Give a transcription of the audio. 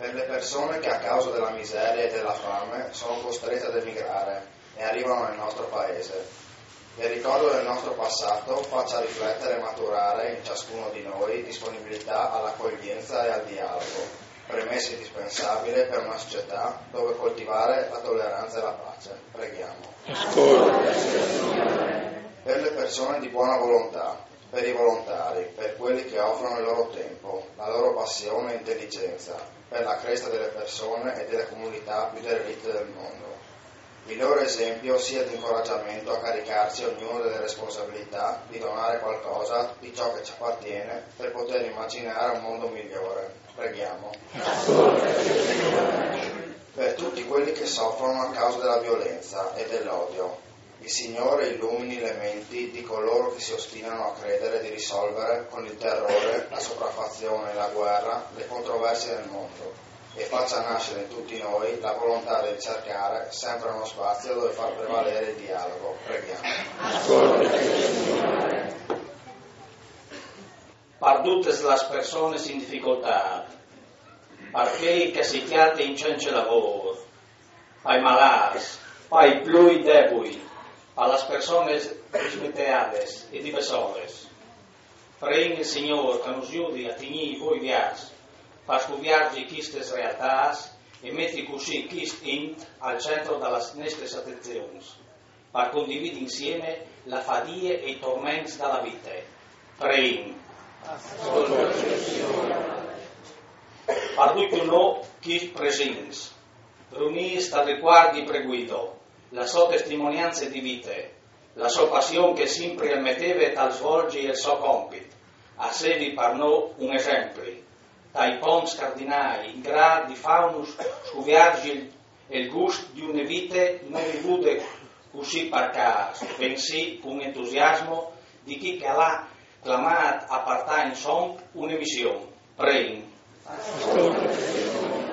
per le persone che a causa della miseria e della fame sono costrette ad emigrare e arrivano nel nostro paese. Il ricordo del nostro passato faccia riflettere e maturare in ciascuno di noi disponibilità all'accoglienza e al dialogo, premessa indispensabile per una società dove coltivare la tolleranza e la pace. Preghiamo. Per le persone di buona volontà, per i volontari, per quelli che offrono il loro tempo, la loro passione e intelligenza, per la crescita delle persone e delle comunità più derelitte del mondo. Il loro esempio sia di incoraggiamento a caricarci ognuno delle responsabilità di donare qualcosa di ciò che ci appartiene per poter immaginare un mondo migliore. Preghiamo. Per tutti quelli che soffrono a causa della violenza e dell'odio, il Signore illumini le menti di coloro che si ostinano a credere di risolvere con il terrore, la sopraffazione e la guerra le controversie del mondo e faccia nascere in tutti noi la volontà di cercare sempre uno spazio dove far prevalere il dialogo. Preghiamo. Per tutte le persone in difficoltà, per quelli che si chiamano in senza lavoro, per i malati, per i più deboli, per le persone smetteate e diverse. Prego il Signore che nos aiuti a tenere voi viaggi, per scoprire queste realtà e mettere così questi al centro delle nostre attenzioni, per condividere insieme la fatica e i tormenti della vita. Prego. Per tutti noi qui presenti, riuniti al riguardo di preguido, la sua testimonianza di vita, la sua passione che sempre metteva a svolgere il suo compito, a servi per noi un esempio, dai ponti cardinali in grado di farnos scoprire il gusto di una vita non vissuta così per caso, bensì con entusiasmo di chi che l'ha chiamato a portare in son una missione. Prego.